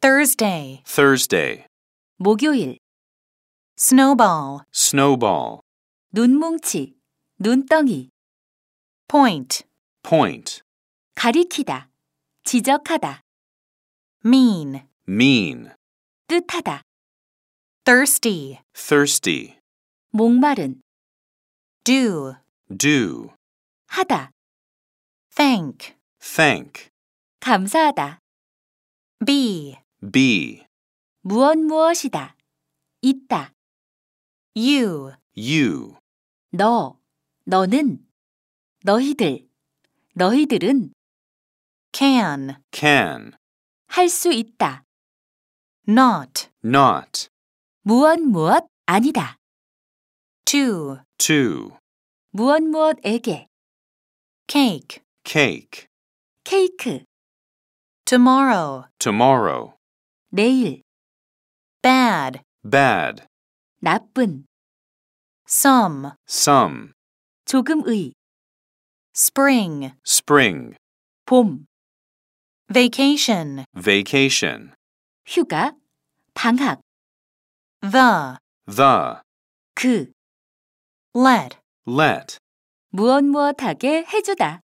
Thursday, Thursday, 목요일, snowball, snowball, 눈뭉치, 눈덩이, point, point, 가리키다, 지적하다, mean, mean, 뜻하다, thirsty, thirsty, 목마른, do, do, 하다, thank, thank, 감사하다, be, be, 무엇이다, 있다, you, you, 너는, 너희들, 너희들은 can, can, 할 수 있다, not, not, 무엇 아니다, to, to, 무엇에게, cake, cake, 케이크, tomorrow, tomorrow, 내일, bad, bad, 나쁜, some, some, 조금의, spring, spring, 봄, vacation, vacation, 휴가, 방학, the, 그, let, let, 무엇하게 해주다.